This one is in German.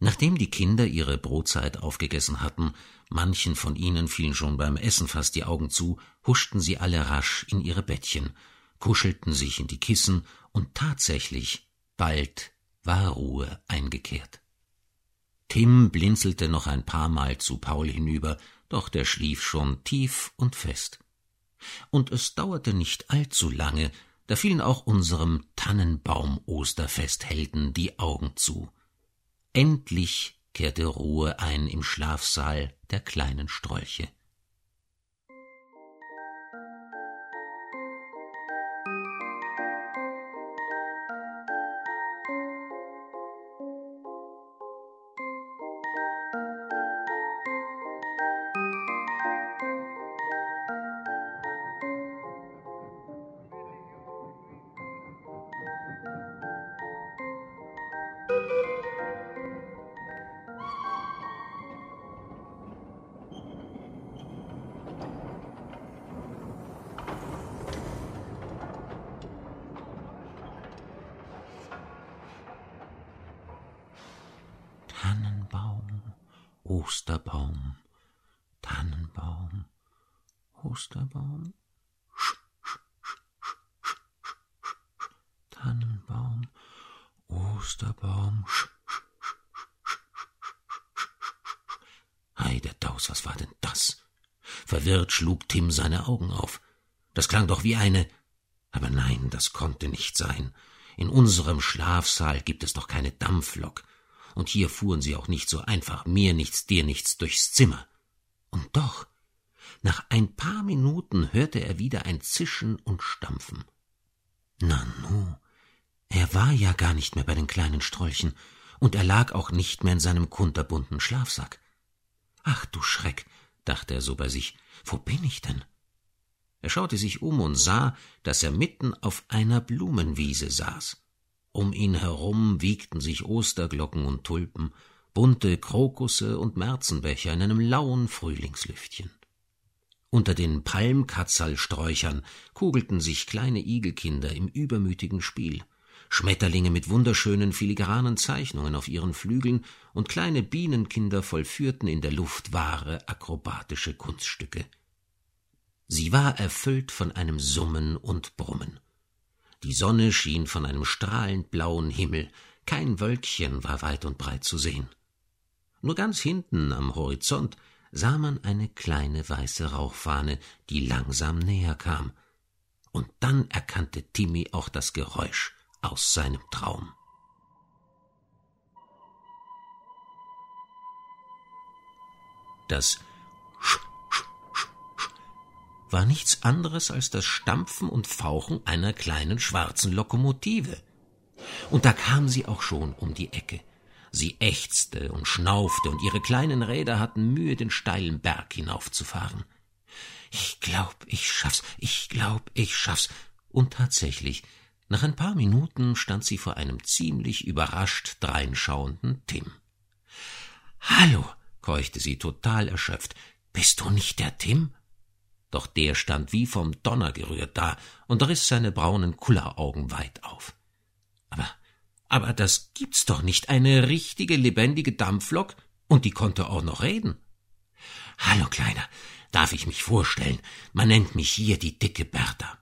Nachdem die Kinder ihre Brotzeit aufgegessen hatten, manchen von ihnen fielen schon beim Essen fast die Augen zu, huschten sie alle rasch in ihre Bettchen, kuschelten sich in die Kissen, und tatsächlich, bald war Ruhe eingekehrt. Tim blinzelte noch ein paar Mal zu Paul hinüber, doch der schlief schon tief und fest. Und es dauerte nicht allzu lange, da fielen auch unserem Tannenbaum-Osterfesthelden die Augen zu. Endlich kehrte Ruhe ein im Schlafsaal der kleinen Strolche. Tannenbaum, Osterbaum, Tannenbaum, Osterbaum, Tannenbaum, Osterbaum, Heidedaus, was war denn das? Verwirrt schlug Tim seine Augen auf. Das klang doch wie eine... Aber nein, das konnte nicht sein. In unserem Schlafsaal gibt es doch keine Dampflok. Und hier fuhren sie auch nicht so einfach, mir nichts, dir nichts, durchs Zimmer. Und doch, nach ein paar Minuten hörte er wieder ein Zischen und Stampfen. Nanu, er war ja gar nicht mehr bei den kleinen Strolchen, und er lag auch nicht mehr in seinem kunterbunten Schlafsack. Ach du Schreck, dachte er so bei sich, wo bin ich denn? Er schaute sich um und sah, dass er mitten auf einer Blumenwiese saß. Um ihn herum wiegten sich Osterglocken und Tulpen, bunte Krokusse und Märzenbecher in einem lauen Frühlingslüftchen. Unter den Palmkatzalsträuchern kugelten sich kleine Igelkinder im übermütigen Spiel, Schmetterlinge mit wunderschönen filigranen Zeichnungen auf ihren Flügeln und kleine Bienenkinder vollführten in der Luft wahre akrobatische Kunststücke. Sie war erfüllt von einem Summen und Brummen. Die Sonne schien von einem strahlend blauen Himmel, kein Wölkchen war weit und breit zu sehen. Nur ganz hinten am Horizont sah man eine kleine weiße Rauchfahne, die langsam näher kam. Und dann erkannte Timmy auch das Geräusch aus seinem Traum. Das war nichts anderes als das Stampfen und Fauchen einer kleinen schwarzen Lokomotive. Und da kam sie auch schon um die Ecke. Sie ächzte und schnaufte, und ihre kleinen Räder hatten Mühe, den steilen Berg hinaufzufahren. »Ich glaub, ich schaff's, ich glaub, ich schaff's.« Und tatsächlich, nach ein paar Minuten stand sie vor einem ziemlich überrascht dreinschauenden Tim. »Hallo«, keuchte sie total erschöpft, »bist du nicht der Tim?« Doch der stand wie vom Donner gerührt da und riss seine braunen Kulleraugen weit auf. Aber das gibt's doch nicht, eine richtige, lebendige Dampflok, und die konnte auch noch reden. »Hallo, Kleiner, darf ich mich vorstellen? Man nennt mich hier die dicke Bertha.«